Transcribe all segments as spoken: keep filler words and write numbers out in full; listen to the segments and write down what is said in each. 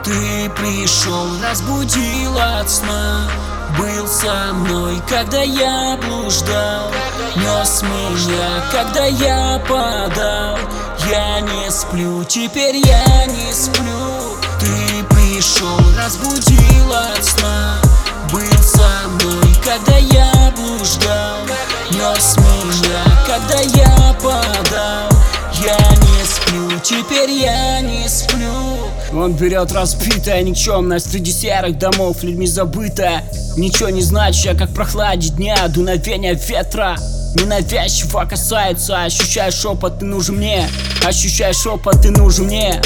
Ты пришел, разбудил от сна, был со мной, когда я блуждал, нес меня, когда я падал. Я не сплю, теперь я не сплю. Ты пришел, разбудил от сна, был со мной, когда я блуждал, нес меня, когда я падал. Я не сплю, теперь я не сплю. Он берет разбитая, никчемная, среди серых домов, людьми забытая, ничего не значащая, как прохладе дня, дуновение ветра ненавязчиво касается. Ощущаю шепот, ты нужен мне, ощущаю шепот, ты нужен мне.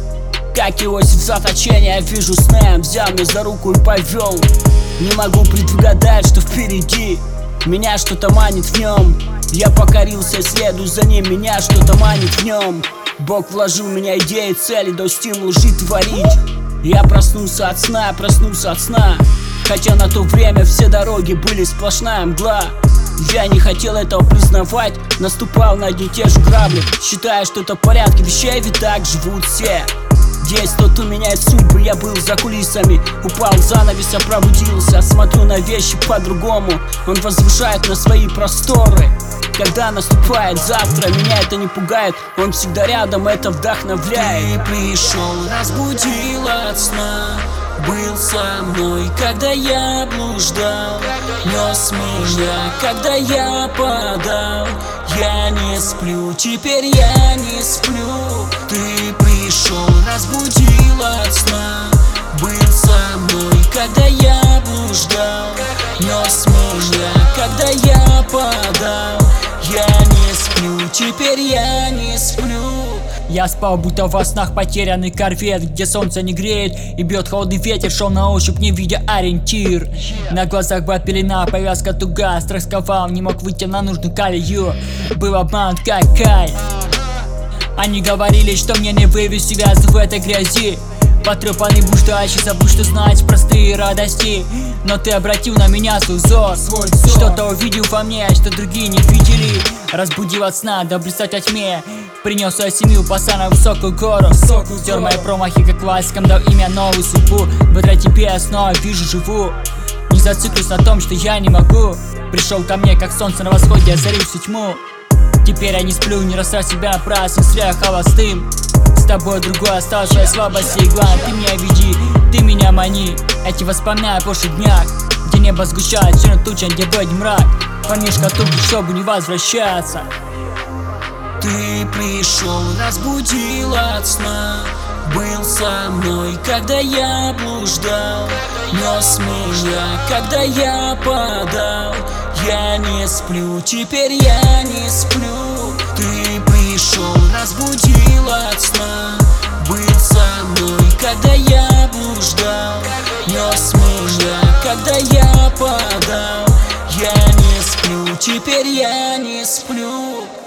Как Иосиф в заточении, я вижу сны, взял меня за руку и повел. Не могу предугадать, что впереди, меня что-то манит в нем. Я покорился, следую за ним, меня что-то манит в нем. Бог вложил в меня идеи, цели, дал стимул жить, творить. Я проснулся от сна, проснулся от сна, хотя на то время все дороги были сплошная мгла. Я не хотел этого признавать, наступал на одни и те же грабли, считая, что это в порядке вещей, ведь так живут все. Здесь тот, у меня есть судьбы, я был за кулисами, упал занавес, я пробудился, смотрю на вещи по-другому. Он возвышает на свои просторы. Когда наступает завтра, меня это не пугает, он всегда рядом, это вдохновляет. Ты пришел, разбудил от сна, был со мной, когда я блуждал, нес меня, когда я падал. Я не сплю, теперь я не сплю. Ты пришел, разбудил от сна, был со мной, когда я блуждал, нес меня, когда я падал. Я не сплю, теперь я не сплю. Я спал, будто во снах потерянный корвет, где солнце не греет и бьет холодный ветер. Шел на ощупь, не видя ориентир. На глазах была пелена, повязка туга, страх сковал, не мог выйти на нужную колею. Был обман, как кайф. Они говорили, что мне не вывести вяз в этой грязи. Потрепанный блуждающий, забыл, что знать простые радости. Но ты обратил на меня свой взор, что-то увидел во мне, что другие не видели. Разбудил от сна, да блистать во тьме. Принес свою семью, паса на высокую гору. Стер мои промахи, как классикам, дал имя, новую судьбу. Благодаря тебе я снова вижу, живу. Не зациклюсь на том, что я не могу. Пришел ко мне, как солнце на восходе, озарил всю тьму. Теперь я не сплю, не растрать себя напрасно, зря холостым. С тобой другой осталась своя слабость и главное, ты меня веди, ты меня мани. Эти воспоминания о прошлых днях, где небо сгущает черной тучей, где в один мрак. Парнишка тут, чтобы не возвращаться. Ты пришел, разбудил от сна, был со мной, когда я блуждал, нес меня, когда я падал. Я не сплю, теперь я не сплю. Ты пришел, разбудил от сна, был со мной, когда я блуждал, нес меня, когда я падал. Я не сплю, теперь я не сплю.